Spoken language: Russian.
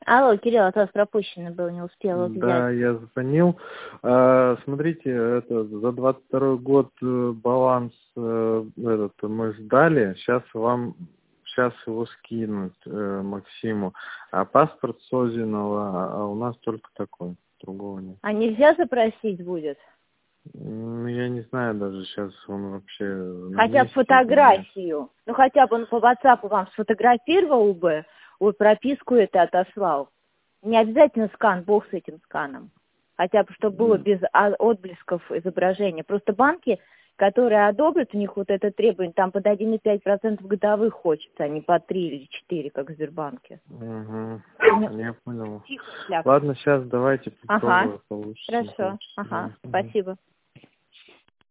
Алло, Кирилл, от вас пропущено было, не успела взять. Да, я звонил. Смотрите, это за 22 год баланс этот мы сдали. Сейчас его скинут Максиму. А паспорт Созинова, а у нас только такой, другого нет. А нельзя запросить будет? Ну, я не знаю даже сейчас он вообще... Хотя бы фотографию. Ну, хотя бы он по WhatsApp вам сфотографировал бы, вот прописку это отослал. Не обязательно скан, бог с этим сканом. Хотя бы, чтобы было без отблесков изображения. Просто банки, которые одобрят, у них вот это требование, там под 1,5% годовых хочется, а не по 3 или 4, как в Сбербанке. Угу. Ну, Я понял. тихо, Ладно, сейчас давайте попробуем получше. Хорошо. Ага, спасибо.